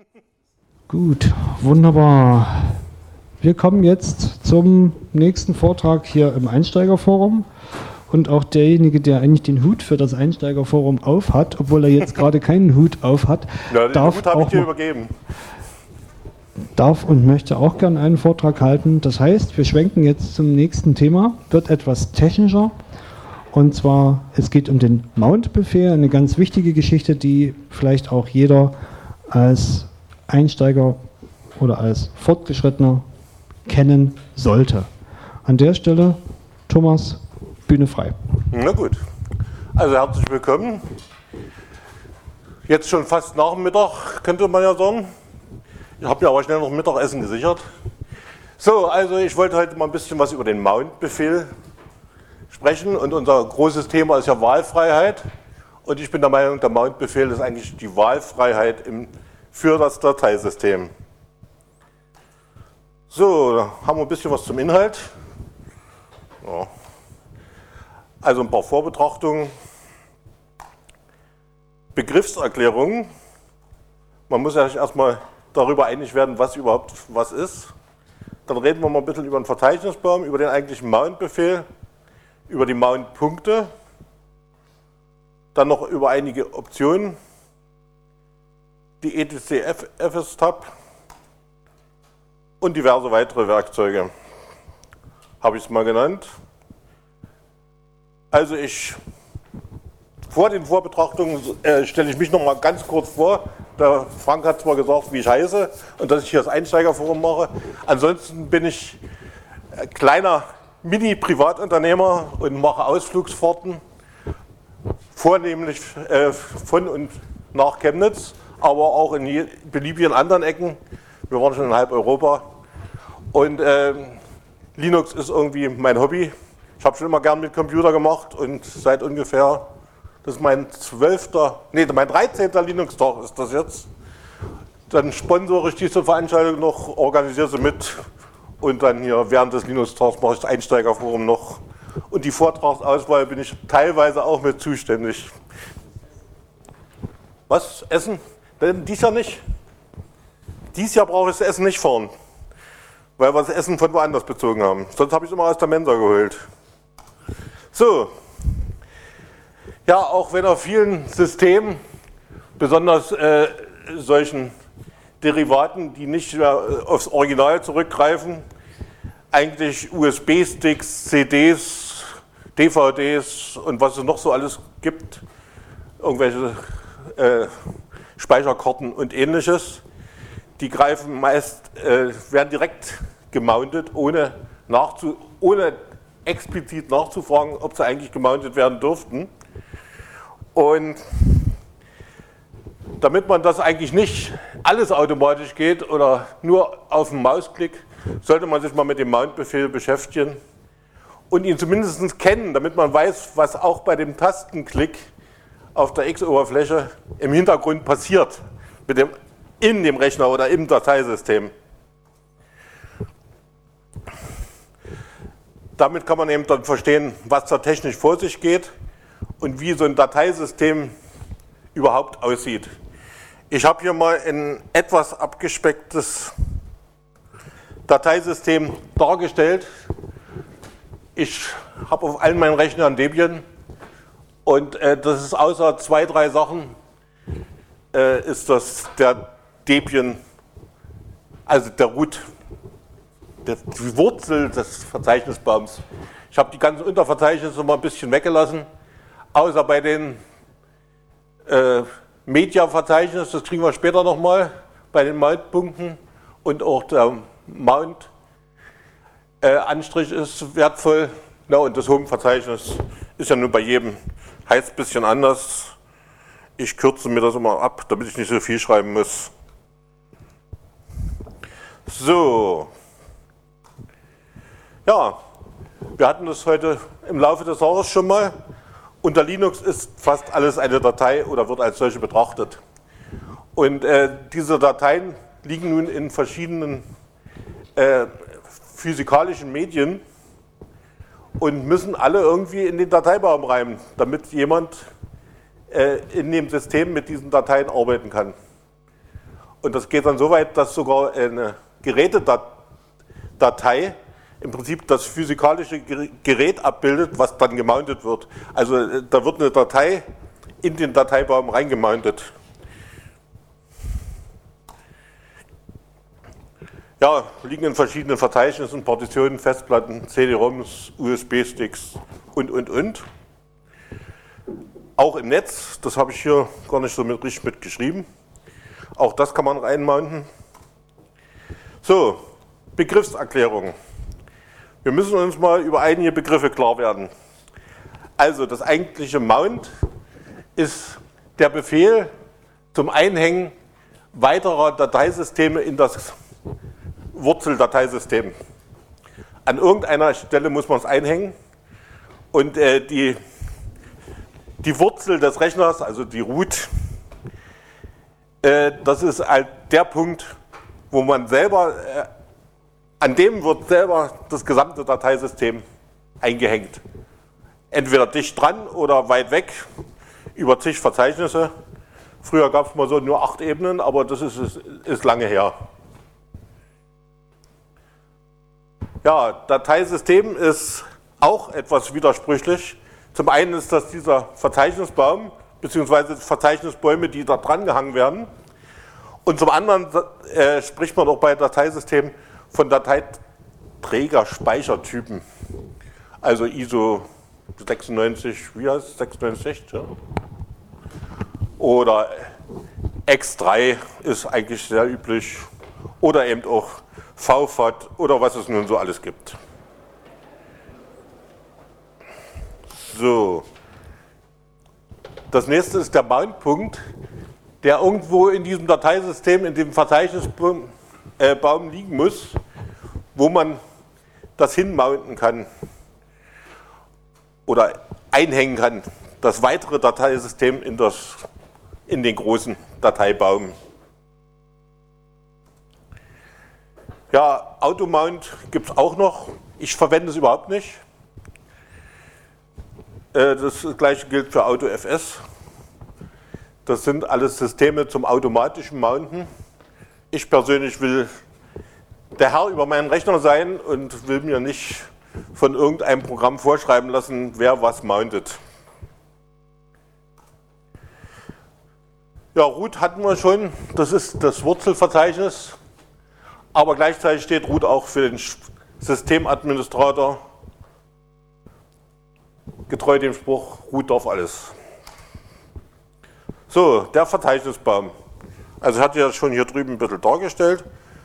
Gut, wunderbar. Wir kommen jetzt zum nächsten Vortrag hier im Einsteigerforum. Und auch derjenige, der eigentlich den Hut für das Einsteigerforum auf hat, obwohl er jetzt gerade keinen Hut auf hat, darf und möchte auch gerne einen Vortrag halten. Das heißt, wir schwenken jetzt zum nächsten Thema, wird etwas technischer. Und zwar, es geht um den Mount-Befehl, eine ganz wichtige Geschichte, die vielleicht auch jeder als Einsteiger oder als Fortgeschrittener kennen sollte. An der Stelle, Thomas, Bühne frei. Na gut, also herzlich willkommen. Jetzt schon fast nach dem Mittag, könnte man ja sagen. Ich habe mir aber schnell noch Mittagessen gesichert. So, also ich wollte heute mal ein bisschen was über den Mount-Befehl sprechen. Und unser großes Thema ist ja Wahlfreiheit. Und ich bin der Meinung, der Mount-Befehl ist eigentlich die Wahlfreiheit für das Dateisystem. So, da haben wir ein bisschen was zum Inhalt. Ja. Also ein paar Vorbetrachtungen. Begriffserklärungen. Man muss ja erstmal darüber einig werden, was überhaupt was ist. Dann reden wir mal ein bisschen über den Verzeichnisbaum, über den eigentlichen Mount-Befehl, über die Mount-Punkte, dann noch über einige Optionen, die etc-fs-tab und diverse weitere Werkzeuge. Habe ich es mal genannt. Also vor den Vorbetrachtungen stelle ich mich noch mal ganz kurz vor. Der Frank hat zwar gesagt, wie ich heiße und dass ich hier das Einsteigerforum mache. Ansonsten bin ich kleiner Mini-Privatunternehmer und mache Ausflugsfahrten, vornehmlich von und nach Chemnitz, aber auch in beliebigen anderen Ecken. Wir waren schon in halb Europa. Und Linux ist irgendwie mein Hobby. Ich habe schon immer gern mit Computer gemacht und seit ungefähr, das ist mein 13. Linux-Tag ist das jetzt. Dann sponsore ich diese Veranstaltung noch, organisiere sie mit und dann hier während des Linux-Tags mache ich das Einsteigerforum noch. Und die Vortragsauswahl bin ich teilweise auch mit zuständig. Was? Essen? Denn dies Jahr nicht. Dieses Jahr brauche ich das Essen nicht fahren, weil wir das Essen von woanders bezogen haben. Sonst habe ich es immer aus der Mensa geholt. So, ja, auch wenn auf vielen Systemen, besonders solchen Derivaten, die nicht aufs Original zurückgreifen, eigentlich USB-Sticks, CDs, DVDs und was es noch so alles gibt, irgendwelche Speicherkarten und ähnliches, die greifen meist, werden direkt gemountet, ohne explizit nachzufragen, ob sie eigentlich gemountet werden dürften. Und damit man das eigentlich nicht alles automatisch geht oder nur auf den Mausklick, sollte man sich mal mit dem Mount-Befehl beschäftigen und ihn zumindest kennen, damit man weiß, was auch bei dem Tastenklick auf der X-Oberfläche im Hintergrund passiert, in dem Rechner oder im Dateisystem. Damit kann man eben dann verstehen, was da technisch vor sich geht und wie so ein Dateisystem überhaupt aussieht. Ich habe hier mal ein etwas abgespecktes Dateisystem dargestellt. Ich habe auf allen meinen Rechnern Debian und das ist außer 2, 3 Sachen, ist das der Debian, also der Root, die Wurzel des Verzeichnisbaums. Ich habe die ganzen Unterverzeichnisse mal ein bisschen weggelassen, außer bei den Media-Verzeichnis, das kriegen wir später nochmal, bei den Mount-Punkten und auch der Mount-Anstrich ist wertvoll. Na, und das Home-Verzeichnis ist ja nur bei jedem, heißt ein bisschen anders. Ich kürze mir das immer ab, damit ich nicht so viel schreiben muss. So. Ja, wir hatten das heute im Laufe des Tages schon mal. Unter Linux ist fast alles eine Datei oder wird als solche betrachtet. Und diese Dateien liegen nun in verschiedenen physikalischen Medien und müssen alle irgendwie in den Dateibaum rein, damit jemand in dem System mit diesen Dateien arbeiten kann. Und das geht dann so weit, dass sogar eine Gerätedatei im Prinzip das physikalische Gerät abbildet, was dann gemountet wird. Also da wird eine Datei in den Dateibaum reingemountet. Ja, liegen in verschiedenen Verzeichnissen, Partitionen, Festplatten, CD-ROMs, USB-Sticks und. Auch im Netz, das habe ich hier gar nicht so richtig mitgeschrieben. Auch das kann man reinmounten. So, Begriffserklärung. Wir müssen uns mal über einige Begriffe klar werden. Also das eigentliche Mount ist der Befehl zum Einhängen weiterer Dateisysteme in das Wurzeldateisystem. An irgendeiner Stelle muss man es einhängen und die Wurzel des Rechners, also die Root, das ist halt der Punkt, wo man selber, an dem wird selber das gesamte Dateisystem eingehängt. Entweder dicht dran oder weit weg, über zig Verzeichnisse. Früher gab es mal so nur 8 Ebenen, aber das ist lange her. Ja, Dateisystem ist auch etwas widersprüchlich. Zum einen ist das dieser Verzeichnisbaum, beziehungsweise Verzeichnisbäume, die da dran gehangen werden. Und zum anderen spricht man auch bei Dateisystemen von Dateiträgerspeichertypen. Also ISO 96, wie heißt es? 96, ja. Oder X3 ist eigentlich sehr üblich. Oder eben auch VFAT oder was es nun so alles gibt. So. Das nächste ist der Mountpunkt, der irgendwo in diesem Dateisystem, in dem Verzeichnisbaum liegen muss, wo man das hinmounten kann oder einhängen kann, das weitere Dateisystem in den großen Dateibaum. Ja, Automount gibt es auch noch. Ich verwende es überhaupt nicht. Das gleiche gilt für AutoFS. Das sind alles Systeme zum automatischen Mounten. Ich persönlich will der Herr über meinen Rechner sein und will mir nicht von irgendeinem Programm vorschreiben lassen, wer was mountet. Ja, Root hatten wir schon. Das ist das Wurzelverzeichnis. Aber gleichzeitig steht Root auch für den Systemadministrator, getreu dem Spruch, Root darf alles. So, der Verzeichnisbaum. Also ich hatte ja schon hier drüben ein bisschen dargestellt.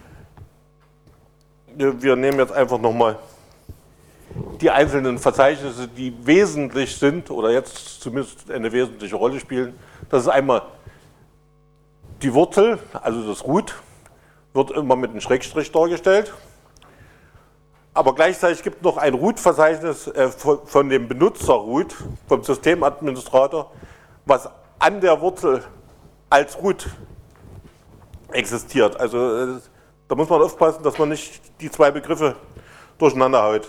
Wir nehmen jetzt einfach nochmal die einzelnen Verzeichnisse, die wesentlich sind oder jetzt zumindest eine wesentliche Rolle spielen. Das ist einmal die Wurzel, also das Root. Wird immer mit einem Schrägstrich dargestellt. Aber gleichzeitig gibt es noch ein Root-Verzeichnis von dem Benutzer Root, vom Systemadministrator, was an der Wurzel als Root existiert. Also da muss man aufpassen, dass man nicht die zwei Begriffe durcheinander haut.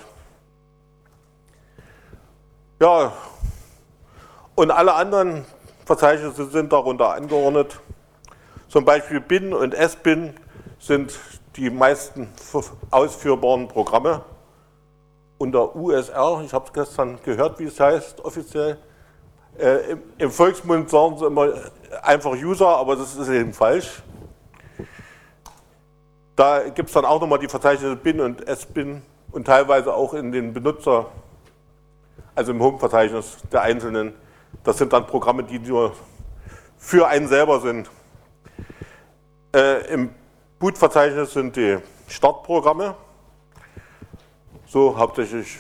Ja, und alle anderen Verzeichnisse sind darunter angeordnet. Zum Beispiel Bin und SBin sind die meisten ausführbaren Programme unter USR. Ich habe es gestern gehört, wie es heißt offiziell. Im Volksmund sagen sie immer einfach User, aber das ist eben falsch. Da gibt es dann auch nochmal die Verzeichnisse Bin und SBin und teilweise auch in den Benutzer, also im Home-Verzeichnis der einzelnen. Das sind dann Programme, die nur für einen selber sind. Im Boot-Verzeichnis sind die Startprogramme, so hauptsächlich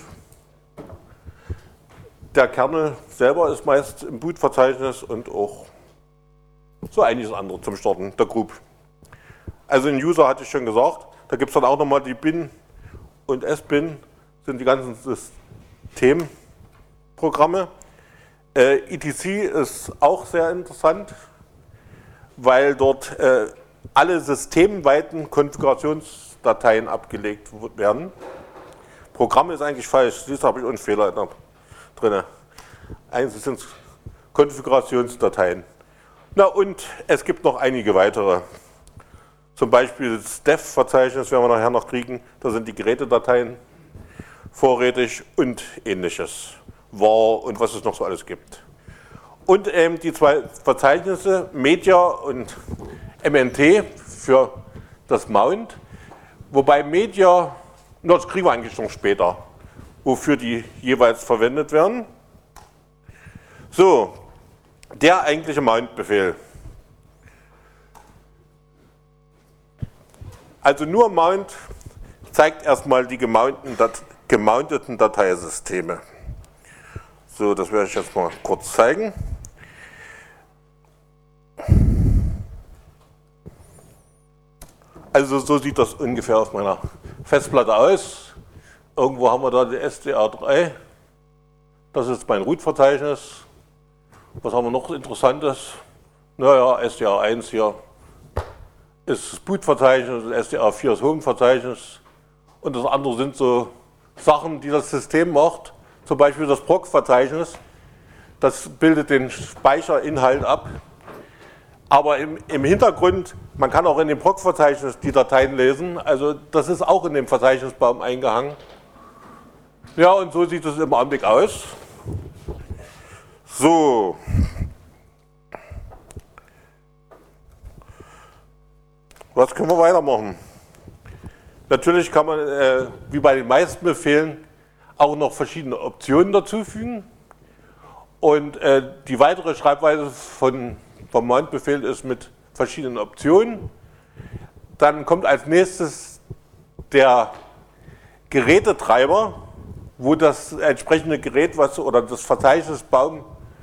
der Kernel selber ist meist im Boot-Verzeichnis und auch so einiges andere zum Starten, der Group. Also in User hatte ich schon gesagt, da gibt es dann auch nochmal die Bin und SBin, sind die ganzen Systemprogramme. etc ist auch sehr interessant, weil dort alle systemweiten Konfigurationsdateien abgelegt werden. Programm ist eigentlich falsch, dies habe ich einen Fehler drin. Eigentlich sind es Konfigurationsdateien. Na und es gibt noch einige weitere. Zum Beispiel das Dev-Verzeichnis, werden wir nachher noch kriegen, da sind die Gerätedateien vorrätig und ähnliches. War und was es noch so alles gibt. Und die zwei Verzeichnisse, Media und MNT für das Mount, wobei Media, das kriegen wir eigentlich noch später, wofür die jeweils verwendet werden. So, der eigentliche Mount-Befehl. Also nur Mount zeigt erstmal die gemounteten Dateisysteme. So, das werde ich jetzt mal kurz zeigen. Also so sieht das ungefähr auf meiner Festplatte aus. Irgendwo haben wir da die SDR3. Das ist mein Root-Verzeichnis. Was haben wir noch Interessantes? Naja, SDR1 hier ist das Boot-Verzeichnis, SDR4 das Home-Verzeichnis. Und das andere sind so Sachen, die das System macht. Zum Beispiel das Proc-Verzeichnis. Das bildet den Speicherinhalt ab. Aber im Hintergrund, man kann auch in dem Proc-Verzeichnis die Dateien lesen. Also das ist auch in dem Verzeichnisbaum eingehangen. Ja, und so sieht es im Augenblick aus. So. Was können wir weitermachen? Natürlich kann man, wie bei den meisten Befehlen, auch noch verschiedene Optionen dazufügen. Und die weitere Schreibweise vom Mount-Befehl ist mit verschiedenen Optionen. Dann kommt als nächstes der Gerätetreiber, wo das entsprechende Gerät, oder das Verzeichnisbaum,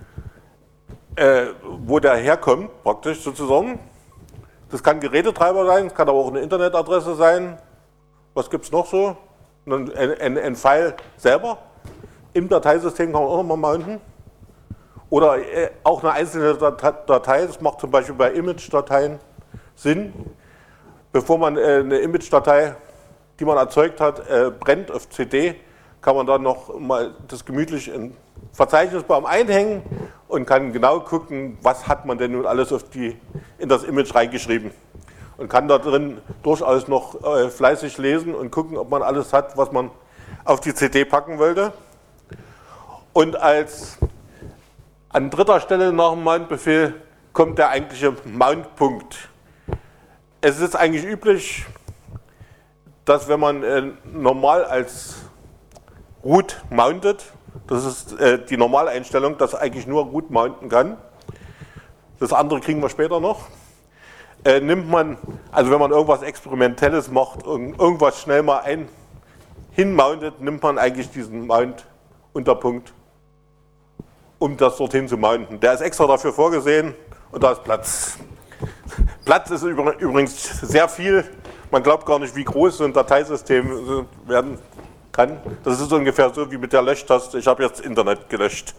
wo der herkommt, praktisch sozusagen. Das kann Gerätetreiber sein, es kann aber auch eine Internetadresse sein. Was gibt es noch so? Ein File selber. Im Dateisystem kann man auch nochmal mounten. Oder auch eine einzelne Datei, das macht zum Beispiel bei Image-Dateien Sinn. Bevor man eine Image-Datei, die man erzeugt hat, brennt auf CD, kann man dann noch mal das gemütlich in Verzeichnisbaum einhängen und kann genau gucken, was hat man denn nun alles in das Image reingeschrieben. Und kann da drin durchaus noch fleißig lesen und gucken, ob man alles hat, was man auf die CD packen wollte. Und an dritter Stelle nach dem Mount-Befehl kommt der eigentliche Mount-Punkt. Es ist eigentlich üblich, dass wenn man normal als Root mountet, das ist die Normaleinstellung, dass eigentlich nur Root mounten kann. Das andere kriegen wir später noch. Nimmt man, also wenn man irgendwas Experimentelles macht, irgendwas schnell mal hinmountet, nimmt man eigentlich diesen Mount-Unterpunkt, um das dorthin zu mounten. Der ist extra dafür vorgesehen und da ist Platz. Platz ist übrigens sehr viel. Man glaubt gar nicht, wie groß so ein Dateisystem werden kann. Das ist ungefähr so wie mit der Löschtaste. Ich habe jetzt Internet gelöscht.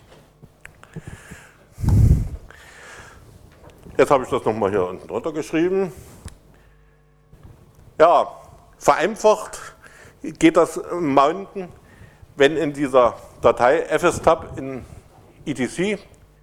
Jetzt habe ich das nochmal hier unten drunter geschrieben. Ja, vereinfacht geht das Mounten, wenn in dieser Datei fstab in etc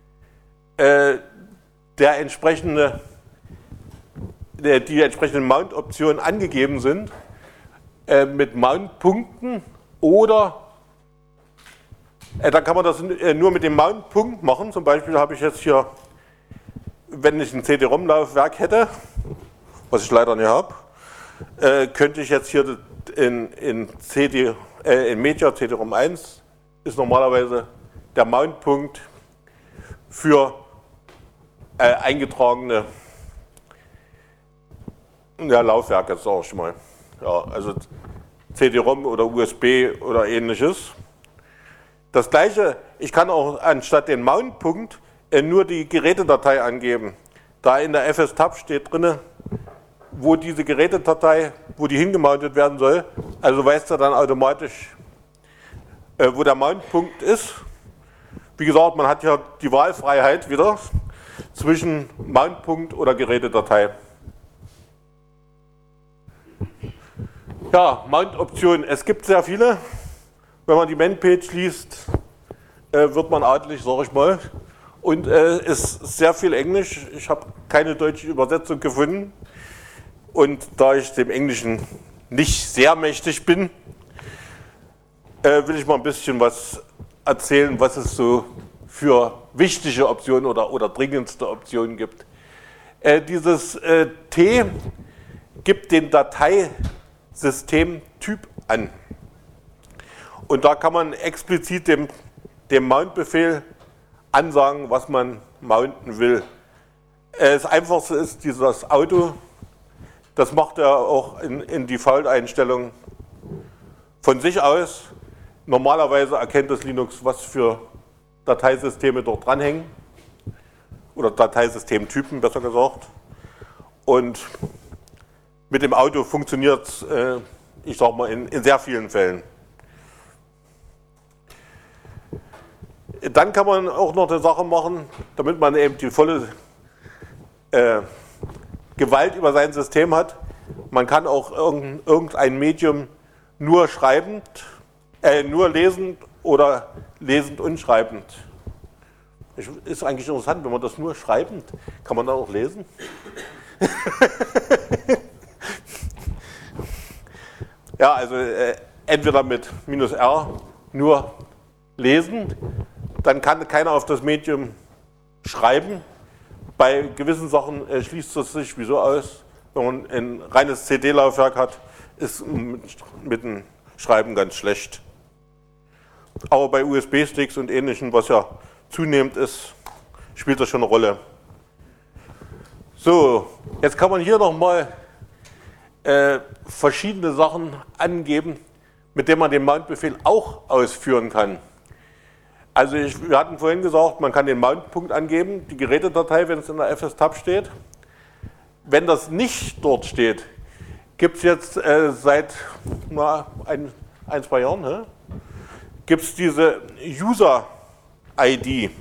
die entsprechenden Mount-Optionen angegeben sind, mit Mount-Punkten oder dann kann man das nur mit dem Mount-Punkt machen. Zum Beispiel habe ich jetzt hier, wenn ich ein CD-ROM-Laufwerk hätte, was ich leider nicht habe, könnte ich jetzt hier in Media CD-ROM 1 ist normalerweise der Mount-Punkt für eingetragene Laufwerke, sage ich mal. Ja, also CD-ROM oder USB oder ähnliches. Das gleiche, ich kann auch anstatt den Mount-Punkt nur die Gerätedatei angeben. Da in der fstab steht drin, wo diese Gerätedatei, wo die hingemountet werden soll, also weiß er dann automatisch, wo der Mount-Punkt ist. Wie gesagt, man hat ja die Wahlfreiheit wieder zwischen Mount-Punkt oder Gerätedatei. Ja, Mount-Optionen, es gibt sehr viele. Wenn man die Man-Page liest, wird man adelig, sage ich mal. Und es ist sehr viel Englisch. Ich habe keine deutsche Übersetzung gefunden. Und da ich dem Englischen nicht sehr mächtig bin, will ich mal ein bisschen was erzählen, was es so für wichtige Optionen oder dringendste Optionen gibt. Dieses T gibt den Dateisystemtyp an. Und da kann man explizit dem Mount-Befehl ansagen, was man mounten will. Das Einfachste ist dieses Auto. Das macht er auch in Default-Einstellungen von sich aus. Normalerweise erkennt das Linux, was für Dateisysteme dort dranhängen. Oder Dateisystemtypen, besser gesagt. Und mit dem Auto funktioniert es, ich sag mal, in sehr vielen Fällen. Dann kann man auch noch eine Sache machen, damit man eben die volle Gewalt über sein System hat. Man kann auch irgendein Medium nur schreibend, nur lesend oder lesend und schreibend. Ist eigentlich interessant, wenn man das nur schreibend, kann man dann auch lesen? Ja, also entweder mit -R nur lesen, dann kann keiner auf das Medium schreiben. Bei gewissen Sachen schließt das sich wieso aus. Wenn man ein reines CD-Laufwerk hat, ist mit dem Schreiben ganz schlecht. Aber bei USB-Sticks und Ähnlichem, was ja zunehmend ist, spielt das schon eine Rolle. So, jetzt kann man hier nochmal verschiedene Sachen angeben, mit denen man den Mount-Befehl auch ausführen kann. Also wir hatten vorhin gesagt, man kann den Mount-Punkt angeben, die Gerätedatei, wenn es in der FS-Tab steht. Wenn das nicht dort steht, gibt es jetzt seit ein, zwei Jahren, gibt es diese User-ID.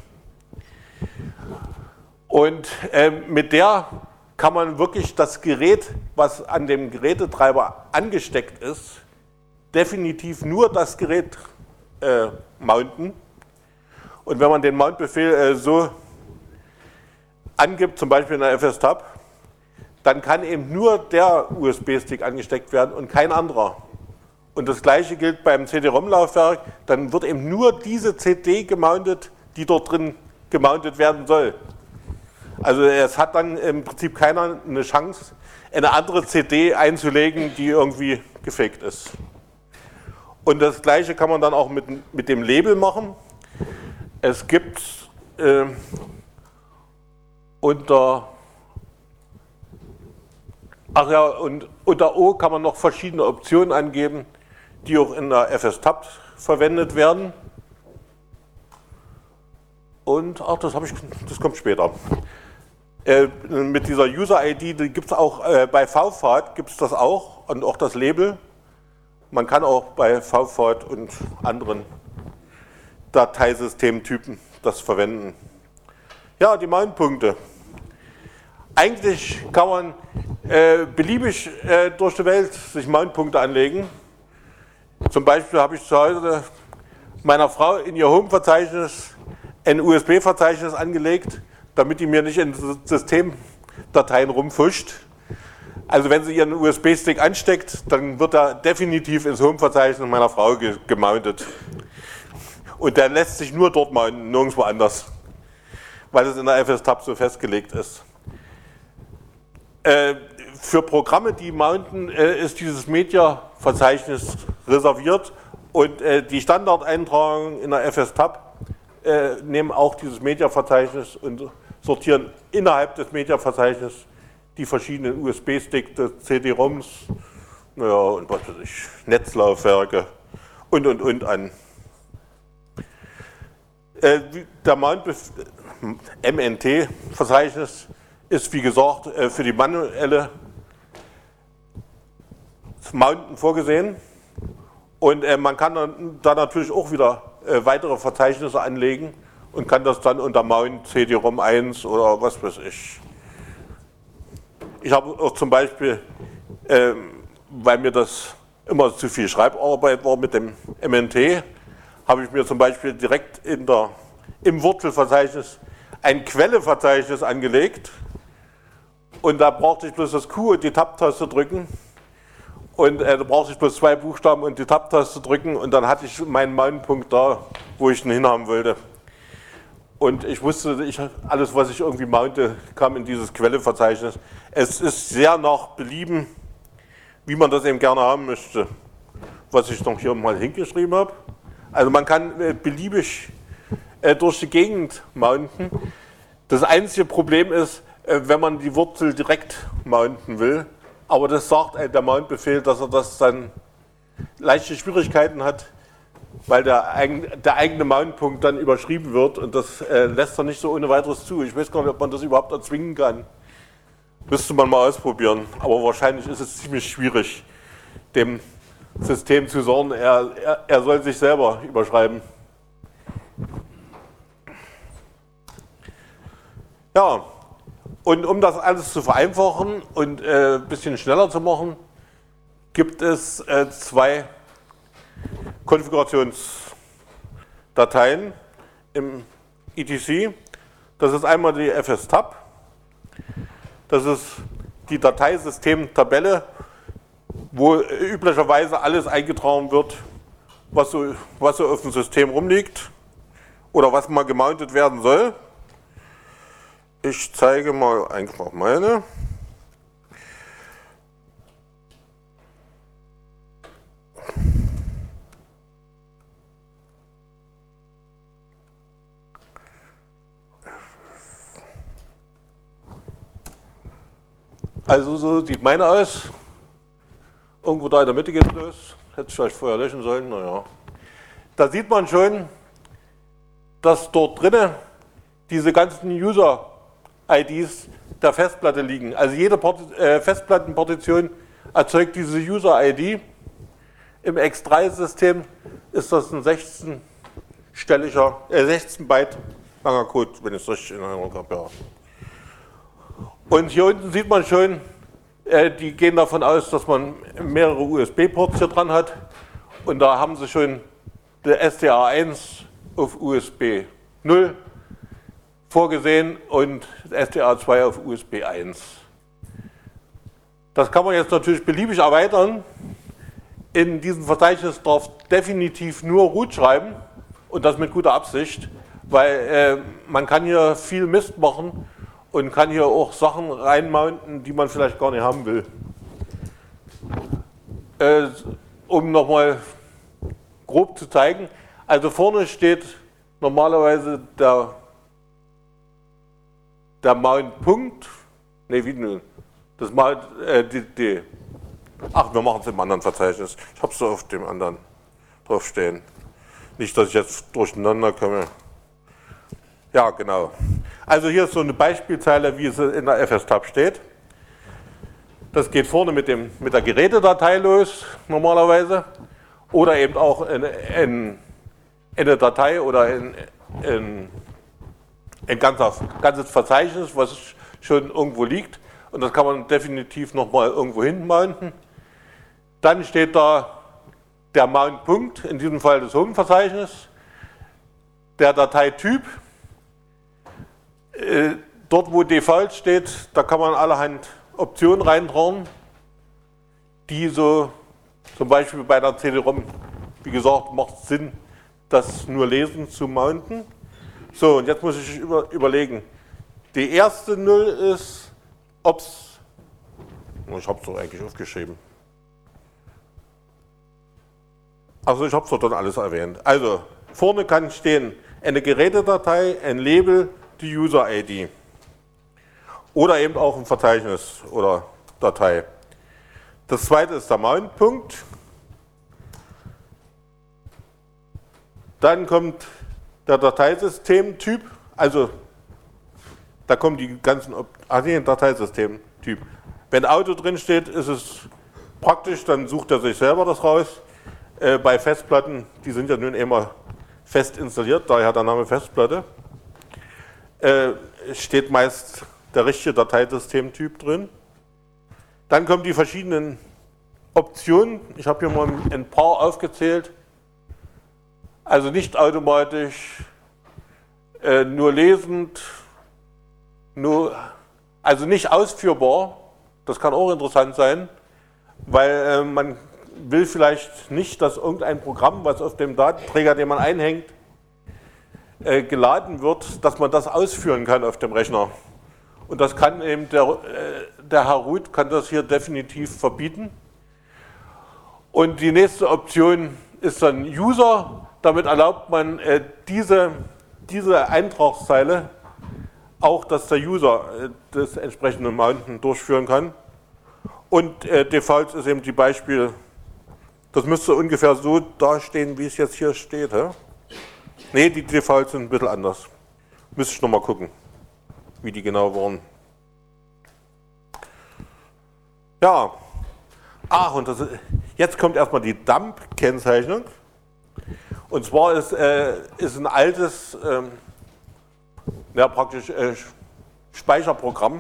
Und mit der kann man wirklich das Gerät, was an dem Gerätetreiber angesteckt ist, definitiv nur das Gerät mounten. Und wenn man den Mount-Befehl so angibt, zum Beispiel in der FS-Tab, dann kann eben nur der USB-Stick angesteckt werden und kein anderer. Und das gleiche gilt beim CD-ROM-Laufwerk, dann wird eben nur diese CD gemountet, die dort drin gemountet werden soll. Also es hat dann im Prinzip keiner eine Chance, eine andere CD einzulegen, die irgendwie gefaked ist. Und das gleiche kann man dann auch mit dem Label machen. Es gibt unter O kann man noch verschiedene Optionen angeben, die auch in der FS-Tab verwendet werden. Und, das kommt später. Mit dieser User-ID, die gibt es auch bei VFAT, gibt es das auch und auch das Label. Man kann auch bei VFAT und anderen Dateisystemtypen das verwenden. Ja, die Mountpunkte. Eigentlich kann man beliebig durch die Welt sich Mountpunkte anlegen. Zum Beispiel habe ich zu Hause meiner Frau in ihr Home-Verzeichnis ein USB-Verzeichnis angelegt, damit die mir nicht in Systemdateien rumfuscht. Also wenn sie ihren USB-Stick ansteckt, dann wird er definitiv ins Home-Verzeichnis meiner Frau gemountet. Und der lässt sich nur dort mounten, nirgendwo anders, weil es in der FS-Tab so festgelegt ist. Für Programme, die mounten, ist dieses Media-Verzeichnis reserviert und die Standardeintragungen in der FS-Tab nehmen auch dieses Media-Verzeichnis und sortieren innerhalb des Media-Verzeichnisses die verschiedenen USB-Sticks, CD-ROMs, naja, und was weiß ich, Netzlaufwerke und an. Der MNT-Verzeichnis ist, wie gesagt, für die manuelle Mounten vorgesehen. Und man kann da natürlich auch wieder weitere Verzeichnisse anlegen und kann das dann unter Mount CD-ROM 1 oder was weiß ich. Ich habe auch zum Beispiel, weil mir das immer zu viel Schreibarbeit war mit dem MNT, habe ich mir zum Beispiel direkt im Wurzelverzeichnis ein Quelleverzeichnis angelegt Und da brauchte ich bloß das Q und die Tab-Taste drücken. Und da brauchte ich bloß 2 Buchstaben und die Tab-Taste drücken. Und dann hatte ich meinen Mount-Punkt da, wo ich ihn hinhaben wollte. Und ich wusste, alles, was ich irgendwie mounte, kam in dieses Quelleverzeichnis. Es ist sehr nach Belieben, wie man das eben gerne haben möchte, was ich noch hier mal hingeschrieben habe. Also man kann beliebig durch die Gegend mounten. Das einzige Problem ist, wenn man die Wurzel direkt mounten will, aber das sagt der Mount-Befehl, dass er das dann leichte Schwierigkeiten hat, weil der eigene Mount-Punkt dann überschrieben wird und das lässt er nicht so ohne weiteres zu. Ich weiß gar nicht, ob man das überhaupt erzwingen kann. Müsste man mal ausprobieren, aber wahrscheinlich ist es ziemlich schwierig, dem System zu sagen, er soll sich selber überschreiben. Ja, und um das alles zu vereinfachen und ein bisschen schneller zu machen, gibt es 2 Konfigurationsdateien im etc. Das ist einmal die fstab, das ist die Dateisystem-Tabelle, wo üblicherweise alles eingetragen wird, was so auf dem System rumliegt oder was mal gemountet werden soll. Ich zeige mal einfach meine. Also so sieht meine aus. Irgendwo da in der Mitte geht es los. Hätte ich vielleicht vorher löschen sollen, naja. Da sieht man schon, dass dort drinnen diese ganzen User-IDs der Festplatte liegen. Also jede Festplattenpartition erzeugt diese User-ID. Im X3-System ist das ein 16 Byte langer Code, wenn ich es richtig in Erinnerung habe. Ja. Und hier unten sieht man schon, die gehen davon aus, dass man mehrere USB-Ports hier dran hat. Und da haben sie schon der SDA1 auf USB 0 vorgesehen und SDA2 auf USB 1. Das kann man jetzt natürlich beliebig erweitern. In diesem Verzeichnis darf definitiv nur root schreiben und das mit guter Absicht, weil man kann hier viel Mist machen und kann hier auch Sachen reinmounten, die man vielleicht gar nicht haben will. Um nochmal grob zu zeigen, also vorne steht normalerweise der Mount-Punkt, ne, wie denn? Das Mount, ach, wir machen es im anderen Verzeichnis. Ich habe es so auf dem anderen draufstehen. Nicht, dass ich jetzt durcheinander komme. Ja, genau. Also hier ist so eine Beispielzeile, wie es in der fstab steht. Das geht vorne mit der Gerätedatei los, normalerweise. Oder eben auch in eine Datei oder in ein ganzes Verzeichnis, was schon irgendwo liegt. Und das kann man definitiv nochmal irgendwo hinten mounten. Dann steht da der Mount-Punkt, in diesem Fall das Home-Verzeichnis, der Dateityp. Dort, wo Default steht, da kann man allerhand Optionen reintragen, die so, zum Beispiel bei der CD-ROM, wie gesagt, macht es Sinn, das nur lesen zu mounten. So, und jetzt muss ich überlegen. Die erste 0 ist, ob's, ich habe es doch eigentlich aufgeschrieben. Also ich habe es doch dann alles erwähnt. Also, vorne kann stehen eine Gerätedatei, ein Label, die User-ID. Oder eben auch ein Verzeichnis oder Datei. Das zweite ist der Mount-Punkt. Dann kommt der Dateisystemtyp, also da kommen die ganzen, Dateisystemtyp. Wenn Auto drin steht, ist es praktisch, dann sucht er sich selber das raus. Bei Festplatten, die sind ja nun immer fest installiert, daher der Name Festplatte, steht meist der richtige Dateisystemtyp drin. Dann kommen die verschiedenen Optionen. Ich habe hier mal ein paar aufgezählt. Also nicht automatisch, nur lesend, nur Also nicht ausführbar, das kann auch interessant sein, weil man will vielleicht nicht, dass irgendein Programm, was auf dem Datenträger, den man einhängt, geladen wird, dass man das ausführen kann auf dem Rechner. Und das kann eben der Herr Root kann das hier definitiv verbieten. Und die nächste Option ist dann User. Damit erlaubt man diese Eintragszeile auch, dass der User das entsprechende Mounten durchführen kann. Und Defaults ist eben die Beispiel, das müsste ungefähr so dastehen, wie es jetzt hier steht. Ne, die Defaults sind ein bisschen anders. Müsste ich nochmal gucken, wie die genau waren. Ja, und jetzt kommt erstmal die Dump-Kennzeichnung. Und zwar ist ein altes, praktisch Speicherprogramm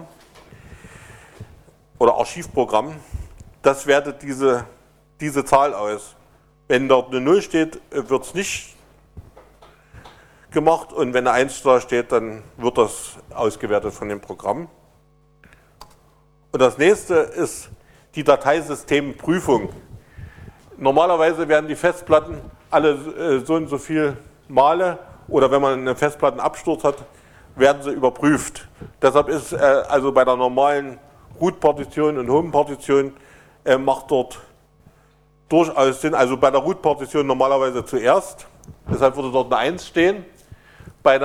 oder Archivprogramm, das wertet diese Zahl aus. Wenn dort eine 0 steht, wird es nicht gemacht, und wenn eine 1 da steht, dann wird das ausgewertet von dem Programm. Und das nächste ist die Dateisystemprüfung. Normalerweise werden die Festplatten alle so und so viel Male, oder wenn man einen Festplattenabsturz hat, werden sie überprüft. Deshalb ist also bei der normalen Root-Partition und Home-Partition macht dort durchaus Sinn, also bei der Root-Partition normalerweise zuerst, deshalb würde dort eine 1 stehen. Bei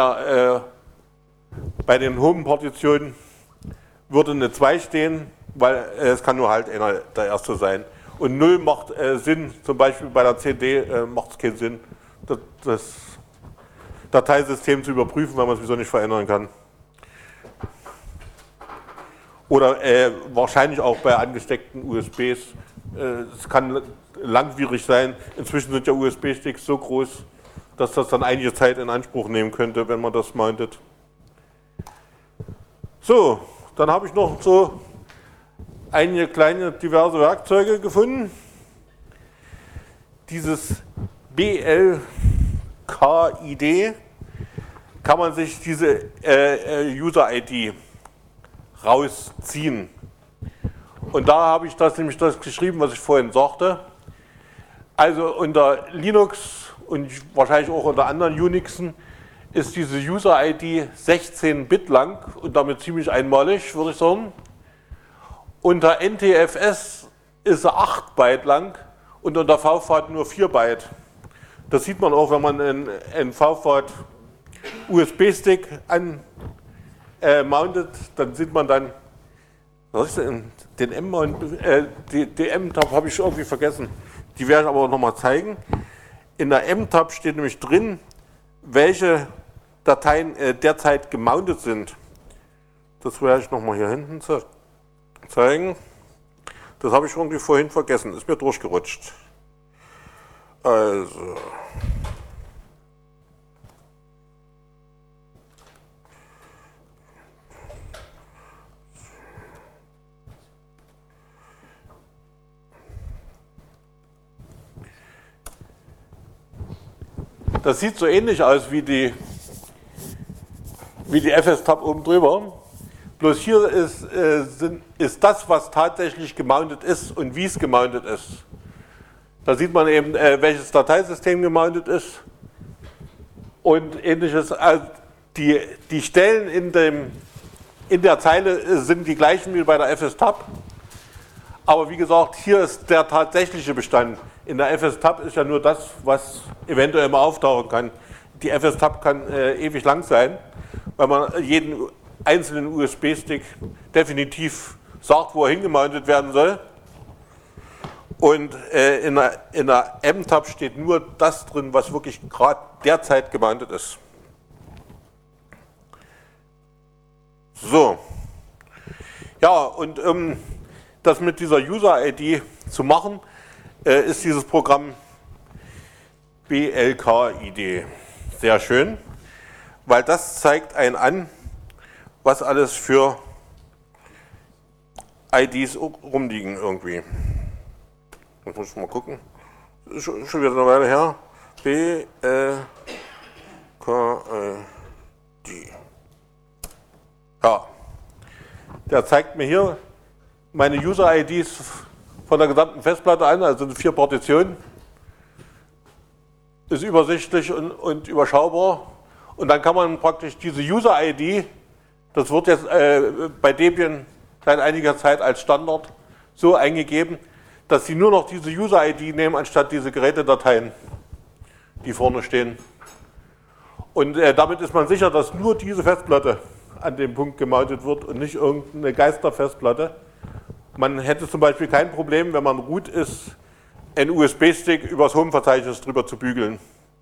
den Home-Partitionen würde eine 2 stehen, weil es kann nur halt einer der erste sein. Und 0 macht Sinn, zum Beispiel bei der CD macht es keinen Sinn, das Dateisystem zu überprüfen, weil man es sowieso nicht verändern kann. Oder wahrscheinlich auch bei angesteckten USBs. Es kann langwierig sein. Inzwischen sind ja USB-Sticks so groß, dass das dann einige Zeit in Anspruch nehmen könnte, wenn man das mountet. So, dann habe ich noch so einige kleine diverse Werkzeuge gefunden. Dieses BLKID kann man sich diese User-ID rausziehen. Und da habe ich nämlich das geschrieben, was ich vorhin sagte. Also unter Linux und wahrscheinlich auch unter anderen Unixen ist diese User-ID 16 Bit lang und damit ziemlich einmalig, würde ich sagen. Unter NTFS ist sie 8 Byte lang und unter VFAT nur 4 Byte. Das sieht man auch, wenn man einen VFAT USB-Stick mountet, dann sieht man dann, was ist denn, den die M-Tab habe ich irgendwie vergessen. Die werde ich aber noch mal zeigen. In der M-Tab steht nämlich drin, welche Dateien derzeit gemountet sind. Das werde ich noch mal hier hinten zeigen. Das habe ich irgendwie vorhin vergessen, ist mir durchgerutscht. Also. Das sieht so ähnlich aus wie die FS-Tab oben drüber. Bloß hier ist das, was tatsächlich gemountet ist und wie es gemountet ist. Da sieht man eben, welches Dateisystem gemountet ist und ähnliches. Also die Stellen in der Zeile sind die gleichen wie bei der FS-Tab. Aber wie gesagt, hier ist der tatsächliche Bestand. In der FS-Tab ist ja nur das, was eventuell mal auftauchen kann. Die FS-Tab kann ewig lang sein, weil man jeden einzelnen USB-Stick definitiv sagt, wo er hingemountet werden soll. Und in der M-Tab steht nur das drin, was wirklich gerade derzeit gemountet ist. So. Ja, und das mit dieser User-ID zu machen, ist dieses Programm BLKID. Sehr schön, weil das zeigt einen an, was alles für IDs rumliegen irgendwie. Das muss ich mal gucken. Das ist schon wieder eine Weile her. BLKID. Ja. Der zeigt mir hier meine User-IDs von der gesamten Festplatte an, also 4 Partitionen. Ist übersichtlich und überschaubar. Und dann kann man praktisch diese User-ID, das wird jetzt bei Debian seit einiger Zeit als Standard so eingegeben, dass Sie nur noch diese User-ID nehmen, anstatt diese Gerätedateien, die vorne stehen. Und damit ist man sicher, dass nur diese Festplatte an dem Punkt gemountet wird und nicht irgendeine Geisterfestplatte. Man hätte zum Beispiel kein Problem, wenn man root ist, einen USB-Stick übers Home-Verzeichnis drüber zu bügeln.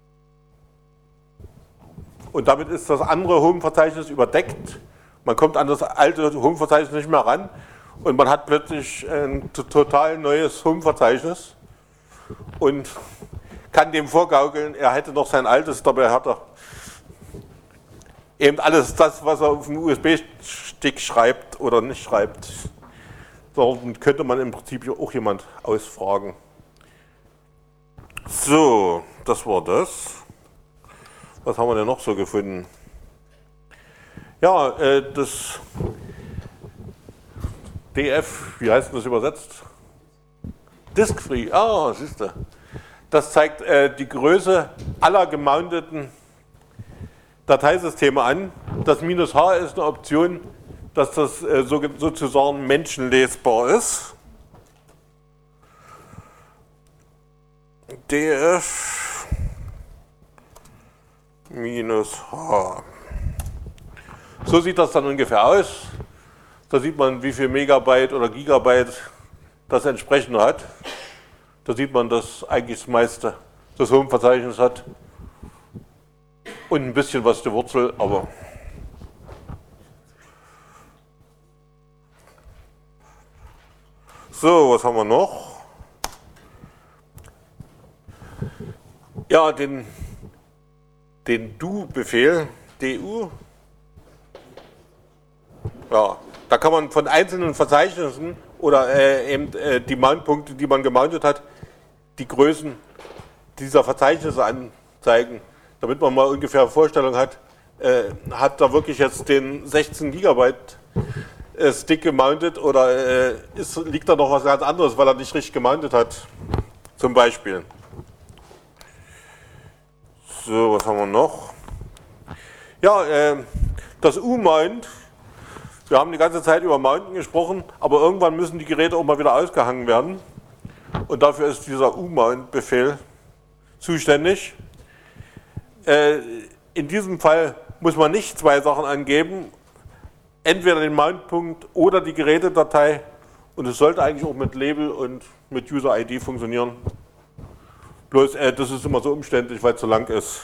Und damit ist das andere Home-Verzeichnis überdeckt. Man kommt an das alte Home-Verzeichnis nicht mehr ran und man hat plötzlich ein total neues Home-Verzeichnis und kann dem vorgaukeln, er hätte noch sein altes, dabei hat er eben alles das, was er auf dem USB-Stick schreibt oder nicht schreibt. Darum könnte man im Prinzip auch jemand ausfragen. So, das war das. Was haben wir denn noch so gefunden? Ja, das DF, wie heißt das übersetzt? Disk-Free, siehst du. Das zeigt die Größe aller gemounteten Dateisysteme an. Das -H ist eine Option, dass das sozusagen menschenlesbar ist. DF -H. So sieht das dann ungefähr aus. Da sieht man, wie viel Megabyte oder Gigabyte das entsprechende hat. Da sieht man, dass eigentlich das meiste das Home-Verzeichnis hat. Und ein bisschen was die Wurzel, aber so, was haben wir noch? Ja, den do-Befehl, du. Ja, da kann man von einzelnen Verzeichnissen oder eben die Mountpunkte, die man gemountet hat, die Größen dieser Verzeichnisse anzeigen, damit man mal ungefähr eine Vorstellung hat, hat da wirklich jetzt den 16 Gigabyte Stick gemountet oder liegt da noch was ganz anderes, weil er nicht richtig gemountet hat, zum Beispiel. So, was haben wir noch? Ja, das U-Mount. Wir haben die ganze Zeit über Mounten gesprochen, aber irgendwann müssen die Geräte auch mal wieder ausgehangen werden. Und dafür ist dieser U-Mount-Befehl zuständig. In diesem Fall muss man nicht 2 Sachen angeben, entweder den Mountpunkt oder die Gerätedatei. Und es sollte eigentlich auch mit Label und mit User-ID funktionieren. Bloß, das ist immer so umständlich, weil es so lang ist.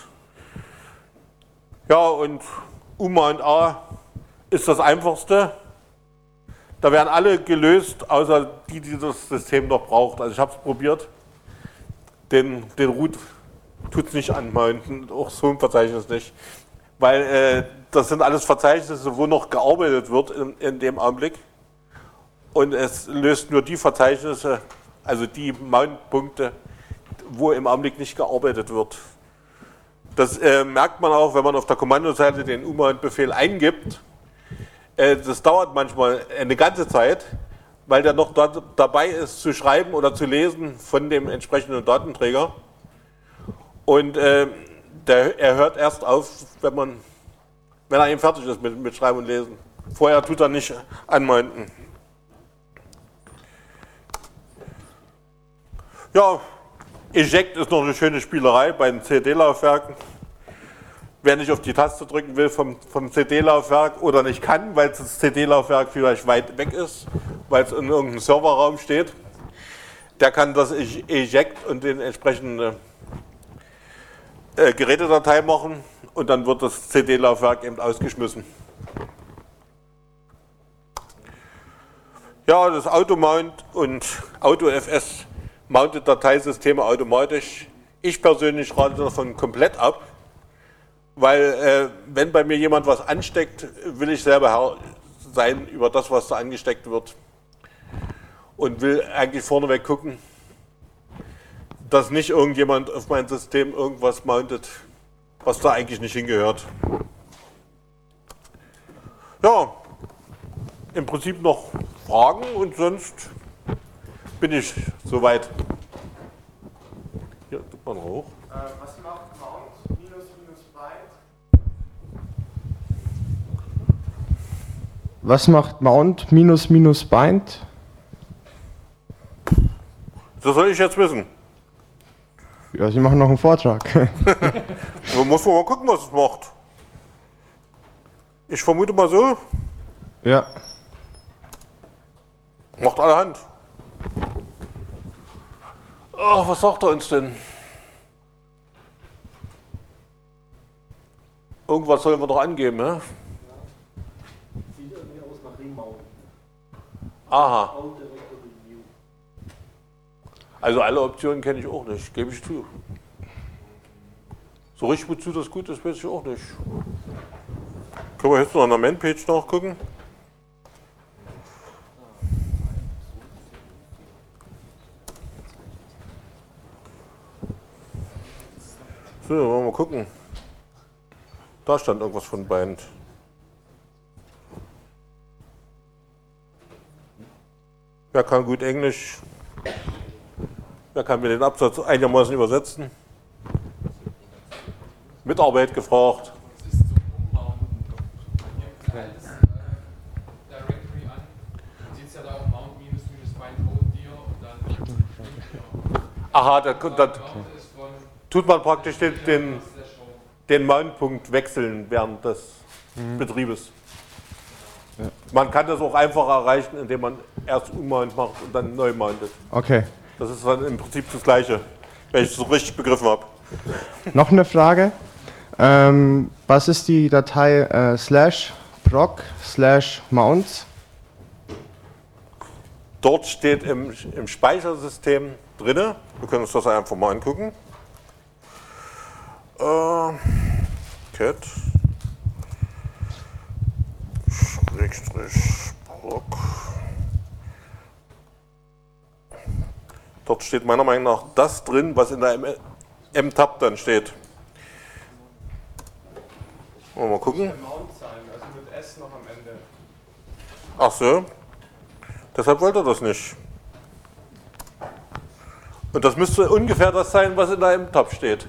Ja, und U-Mount A ist das einfachste. Da werden alle gelöst, außer die das System noch braucht. Also ich habe es probiert. Den Root tut es nicht anmounten, auch so ein Verzeichnis nicht. Weil das sind alles Verzeichnisse, wo noch gearbeitet wird in dem Augenblick. Und es löst nur die Verzeichnisse, also die Mountpunkte, wo im Augenblick nicht gearbeitet wird. Das merkt man auch, wenn man auf der Kommandoseite den U-Mount-Befehl eingibt. Das dauert manchmal eine ganze Zeit, weil der noch dabei ist zu schreiben oder zu lesen von dem entsprechenden Datenträger. Und er hört erst auf, wenn er eben fertig ist mit Schreiben und Lesen. Vorher tut er nicht anmounten. Ja, Eject ist noch eine schöne Spielerei bei den CD-Laufwerken. Wer nicht auf die Taste drücken will vom CD-Laufwerk oder nicht kann, weil das CD-Laufwerk vielleicht weit weg ist, weil es in irgendeinem Serverraum steht, der kann das Eject und den entsprechenden Gerätedatei machen und dann wird das CD-Laufwerk eben ausgeschmissen. Ja, das Automount und AutoFS mountet Dateisysteme automatisch. Ich persönlich rate davon komplett ab, weil wenn bei mir jemand was ansteckt, will ich selber Herr sein über das, was da angesteckt wird und will eigentlich vorneweg gucken, dass nicht irgendjemand auf mein System irgendwas mountet, was da eigentlich nicht hingehört. Ja, im Prinzip noch Fragen und sonst bin ich soweit. Hier, tut man hoch. Was macht Mount minus Byte? Was macht Mount minus Bind? Das soll ich jetzt wissen. Ja, Sie machen noch einen Vortrag. Da muss man mal gucken, was es macht. Ich vermute mal so, Ja. macht allerhand. Ach, was sagt er uns denn? Irgendwas sollen wir doch angeben, ne? Sieht irgendwie aus nach Ringmauern. Aha. Mount Director Review. Also alle Optionen kenne ich auch nicht, gebe ich zu. So richtig wozu das gut ist, weiß ich auch nicht. Können wir jetzt noch an der Man-Page nachgucken? So, wollen wir mal gucken. Da stand irgendwas von Bind. Wer kann gut Englisch? Wer kann mir den Absatz einigermaßen übersetzen? Mitarbeit gefragt. Das ist zum Ummounten. Man gibt ein altes Directory an, dann sieht es ja da auch Mount Bind Code dir und dann Aha, da ist von tut man praktisch den /home. Mount-Punkt wechseln während des Betriebes. Man kann das auch einfach erreichen, indem man erst Unmount macht und dann neu mountet. Okay. Das ist dann im Prinzip das Gleiche, wenn ich es so richtig begriffen habe. Noch eine Frage. Was ist die Datei /proc/mounts? Dort steht im Speichersystem drin, wir können uns das einfach mal angucken. Cat /proc. Dort steht meiner Meinung nach das drin, was in der M-Tab dann steht. Wollen wir mal gucken. Mount sein, also mit S noch am Ende. Ach so. Deshalb wollte er das nicht. Und das müsste ungefähr das sein, was in der M-Tab steht.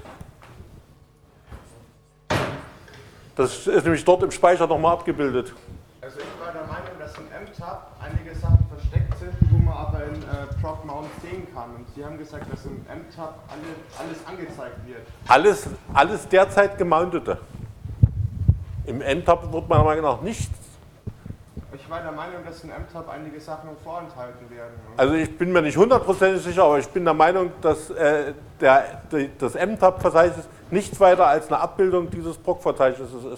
Das ist nämlich dort im Speicher nochmal abgebildet. Also ich war der Meinung, dass in M-Tab einige Sachen versteckt sind, wo man aber in proc mount sehen kann. Und Sie haben gesagt, dass in M-Tab alles angezeigt wird. Alles derzeit gemountete. Im M-Tab wird meiner Meinung nach nichts. Ich war der Meinung, dass in M-Tab einige Sachen vorenthalten werden. Also ich bin mir nicht hundertprozentig sicher, aber ich bin der Meinung, dass das M-Tab-Verzeichnis nichts weiter als eine Abbildung dieses PROC-Verzeichnisses ist. Das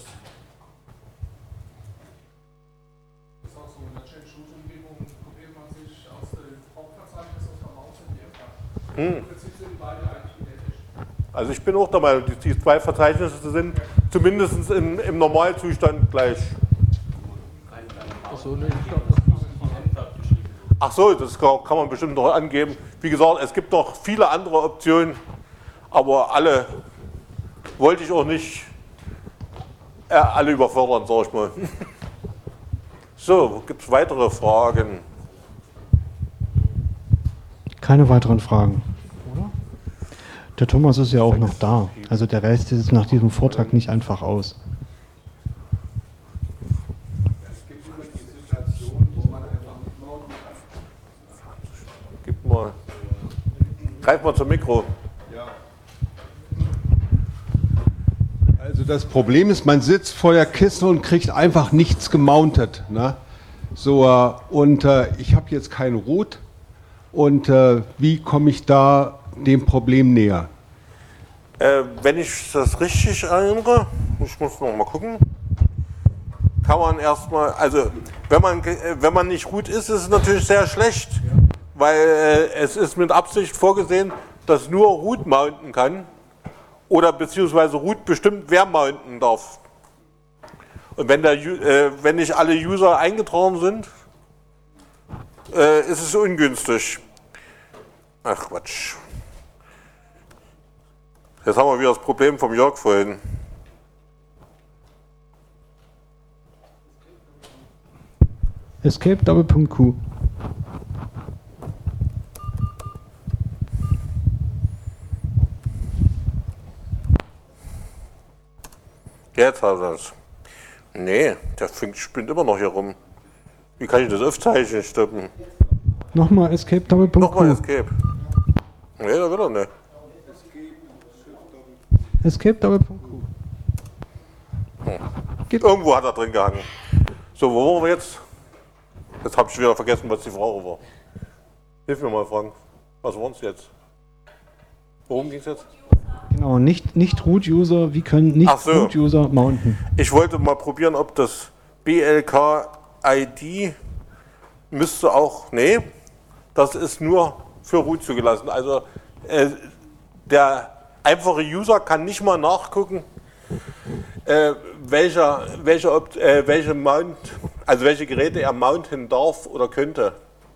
ist auch so in der Change-Root-Umgebung, kopiert man sich aus dem Hauptverzeichnis aus der Maus in die M-Tab. Im Prinzip sind beide eigentlich identisch. Also ich bin auch der Meinung, die zwei Verzeichnisse sind zumindest im Normalzustand gleich. Ach so, das kann man bestimmt noch angeben. Wie gesagt, es gibt noch viele andere Optionen, aber alle wollte ich auch nicht alle überfordern, sag ich mal. So, gibt es weitere Fragen? Keine weiteren Fragen, oder? Der Thomas ist ja auch noch da. Also der Rest ist nach diesem Vortrag nicht einfach aus. Greif mal zum Mikro. Also das Problem ist, man sitzt vor der Kiste und kriegt einfach nichts gemountet. Ne? So, ich habe jetzt kein Root. Und wie komme ich da dem Problem näher? Wenn ich das richtig erinnere, ich muss noch mal gucken, kann man erstmal, also wenn man nicht root ist, ist es natürlich sehr schlecht, weil es ist mit Absicht vorgesehen, dass nur root mounten kann oder beziehungsweise root bestimmt, wer mounten darf. Und wenn nicht alle User eingetragen sind, ist es ungünstig. Ach Quatsch. Jetzt haben wir wieder das Problem vom Jörg vorhin. Escape Doppelpunkt Q. Jetzt hat er es. Nee, der spinnt immer noch hier rum. Wie kann ich das F-Zeichen stoppen? Nochmal Escape Doppelpunkt Nochmal Q. Escape. Nee, da will er nicht. Escape Doppelpunkt Q. Irgendwo hat er drin gehangen. So, wo waren wir jetzt? Jetzt habe ich wieder vergessen, was die Frage war. Hilf mir mal, Frank. Was waren es jetzt? Worum ging es jetzt? Genau, nicht Root-User, wie können nicht Ach so. Root-User mounten? Ich wollte mal probieren, ob das BLK-ID müsste auch, nee, das ist nur für Root zugelassen. Also der einfache User kann nicht mal nachgucken, welche Geräte er mounten darf oder könnte.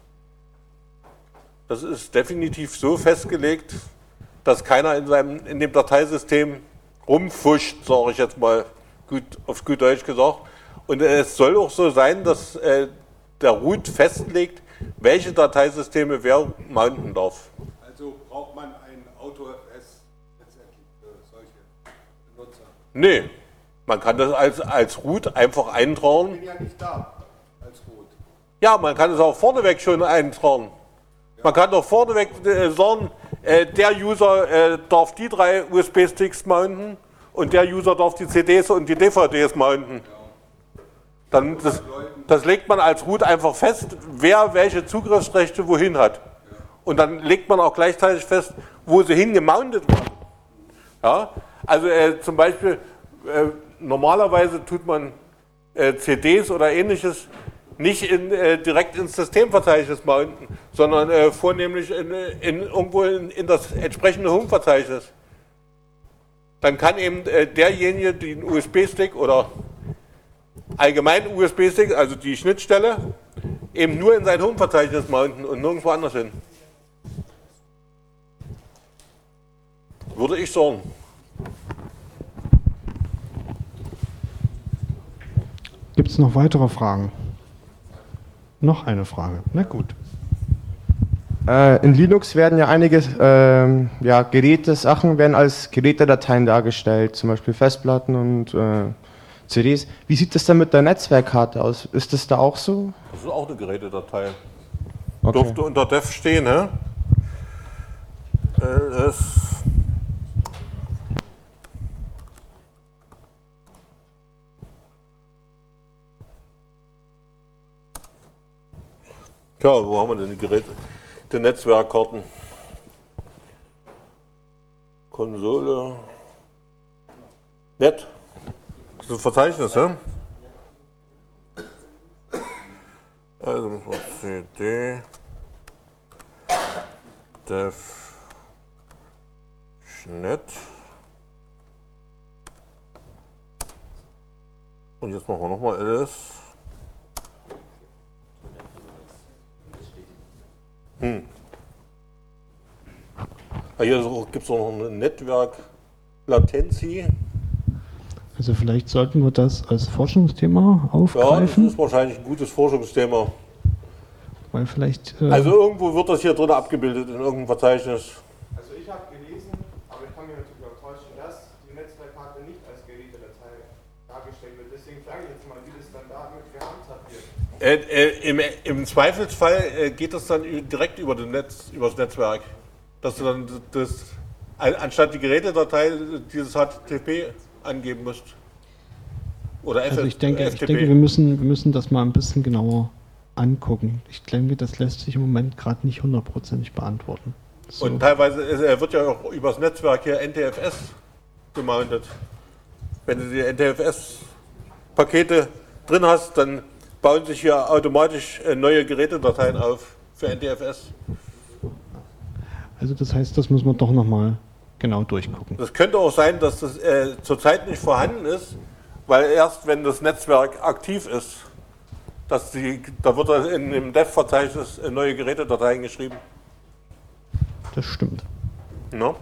Das ist definitiv so festgelegt, dass keiner in dem Dateisystem rumfuscht, sage ich jetzt mal auf gut Deutsch gesagt. Und es soll auch so sein, dass der Root festlegt, welche Dateisysteme wer mounten darf. Also braucht man ein AutoFS letztendlich für solche Benutzer? Nee, man kann das als Root einfach eintragen. Ich bin ja nicht da. Als Root. Ja, man kann es auch vorneweg schon eintragen. Man kann doch vorneweg sagen, der User darf die 3 USB-Sticks mounten und der User darf die CDs und die DVDs mounten. Dann das legt man als Root einfach fest, wer welche Zugriffsrechte wohin hat. Und dann legt man auch gleichzeitig fest, wo sie hingemountet werden. Ja? Also zum Beispiel, normalerweise tut man CDs oder ähnliches nicht direkt ins Systemverzeichnis mounten, sondern vornehmlich irgendwo in das entsprechende Home-Verzeichnis. Dann kann eben derjenige den USB-Stick oder allgemein USB-Stick, also die Schnittstelle, eben nur in sein Home-Verzeichnis mounten und nirgendwo anders hin. Würde ich sagen. Gibt es noch weitere Fragen? Noch eine Frage. Na gut. In Linux werden ja einige Geräte-Sachen werden als Gerätedateien dargestellt, zum Beispiel Festplatten und CDs. Wie sieht das dann mit der Netzwerkkarte aus? Ist das da auch so? Das ist auch eine Gerätedatei. Okay. Dürfte unter Dev stehen, hä? LS. Tja, wo haben wir denn die Geräte? Die Netzwerkkarten. Konsole. Net. Das ist ein Verzeichnis, ne? Also müssen wir CD. Dev. Net. Und jetzt machen wir nochmal LS. Hier gibt es auch noch eine Netzwerk-Latency. Also vielleicht sollten wir das als Forschungsthema Ja, das aufgreifen, ist wahrscheinlich ein gutes Forschungsthema. weil vielleicht Also irgendwo wird das hier drin abgebildet, in irgendeinem Verzeichnis. Also ich habe gelesen, aber ich kann mich natürlich auch täuschen, dass die Netzwerkkarte nicht als Gerätedatei dargestellt wird. Deswegen frage ich jetzt mal, wie das dann damit gehandhabt wird. Im Zweifelsfall geht das dann direkt über das Netzwerk. Dass du dann anstatt die Gerätedatei dieses HTTP angeben musst. Oder also ich denke, wir müssen das mal ein bisschen genauer angucken. Ich denke, das lässt sich im Moment gerade nicht 100%ig beantworten. So. Und teilweise wird ja auch übers Netzwerk hier NTFS gemountet. Wenn du die NTFS-Pakete drin hast, dann bauen sich hier automatisch neue Gerätedateien auf für NTFS. Also das heißt, das müssen wir doch nochmal genau durchgucken. Das könnte auch sein, dass das zurzeit nicht vorhanden ist, weil erst wenn das Netzwerk aktiv ist, da wird in dem Dev-Verzeichnis neue Gerätedateien geschrieben. Das stimmt. No?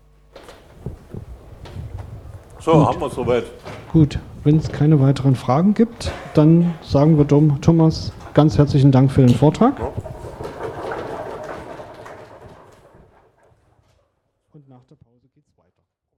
So, Gut. haben wir es soweit. Gut, wenn es keine weiteren Fragen gibt, dann sagen wir Thomas ganz herzlichen Dank für den Vortrag. Und nach der Pause geht's weiter.